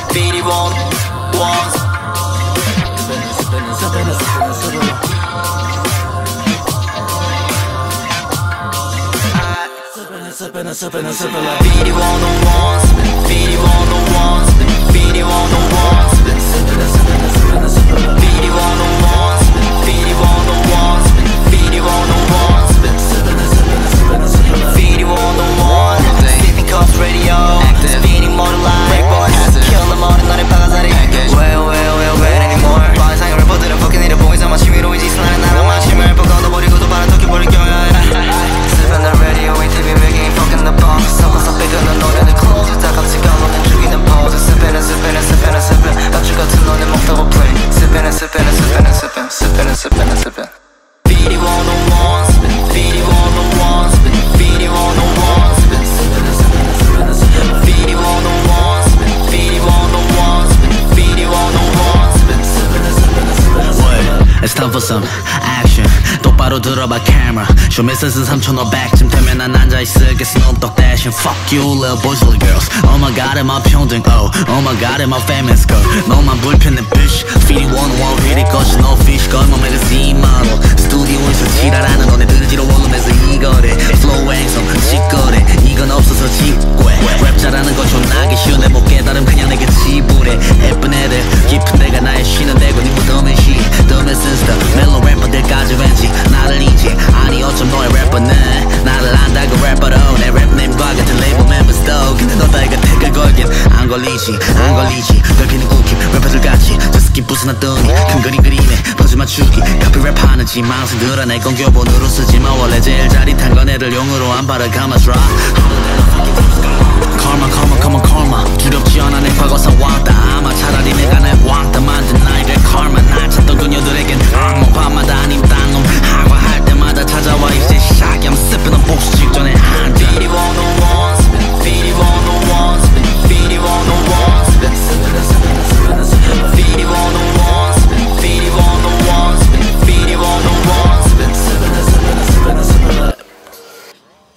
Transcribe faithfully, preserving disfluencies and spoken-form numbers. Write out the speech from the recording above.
Feedy one, ones. Feedy one, ones. Feedy one, ones. Feedy one, ones. Feedy one, ones. Feedy one, ones. Feedy one, ones. Feedy one, ones. Sipping cups radio. Spinning motor line. Breakboards. Kill them all. 너의 바가사리. Well, well, well, well anymore. 관상의 래퍼들은 fucking need a boys. 아마 취미로 이 짓을 하는 나랑 마침을 뻗어버리고도 바라토끼버릴 경우야. Sipping the radio. 티비 making fucking the bomb. 섞어서 삐드는 노래는 close. 다감지가 없는 죽이는 pose. Sipping and sipping and sipping and sipping. 맥주 같은 너네 먹다고 play. Sipping and sipping and sipping and sipping. Sipping and sipping and sipping. Feedy one oh one. Feedy one oh one. Feedy one oh one. Feedy one oh one. Feedy one oh one. Feedy one oh one. It's time for some action. 똑바로 들어봐 camera. Show me sense 삼천오백쯤 되면 난 앉아있을게 Snoop Dashing. Fuck you little boys little girls. Oh my god am I 평등 oh. Oh my god am I famous girl. 너만 불편해 bitch. Feedy one one really 것이 no fish. 걸머 magazine model. 스튜디오에서 지랄하는 너네들 지로 원룸에서 이거래. Flow 행성 짓거래. 이건 없어서 짓괴. 랩 잘하는 건 존나게 쉬운데 못 깨달음 그냥 내게 지불해. 예쁜 애들 깊은 데가 나의 쉬는 데고 네 무덤은 시 덤의 센스터 멜로 래퍼들까지 왠지 나를 인지 아니 어쩜 너의 래퍼는 나를 안다고 래퍼로 내 랩네임과 같은 레이블 멤버스도 근데 너 따위가 태클 걸긴 안 걸리지 안 걸리지 걸피는 쿠키 래퍼들같이 저 스킨 부수놨더니 큰 그림 그림에 퍼즐 맞추기 카피 랩하는 지망생들아 내 건 교본으로 쓰지만 원래 제일 짜릿한 건 애들 용으로 안 팔아 Come on try Karma karma come on karma 두렵지 않아 내 과거사 왔다 아마 차라리 내가 내 왕따 만든 나에게 karma 날 찾던 그녀들에겐